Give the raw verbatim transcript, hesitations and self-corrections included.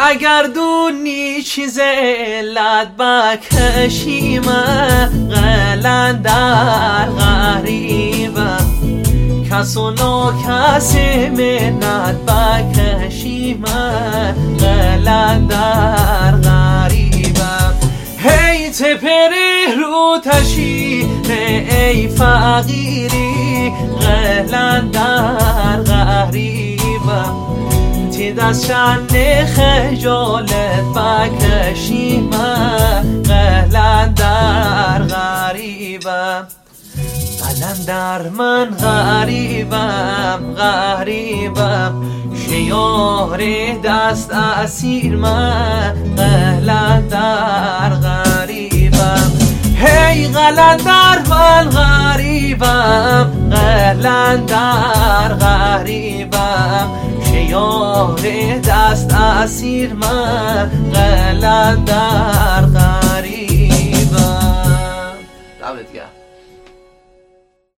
اگر دونی چیز علت بکشیمه قلندر غریبم کس و ناکسی منت بکشیمه قلندر غریبم هی تپری رو تشینه ای فقیری قلندر غریبم تی دست شن خجالت بکشیمه قلندر غریبم قلندر من غریبم غریبم شیار دست اسیر من قلندر غریبم هی قلندر من غریبم قلندر غریبم شیار دست اسیر من قلندر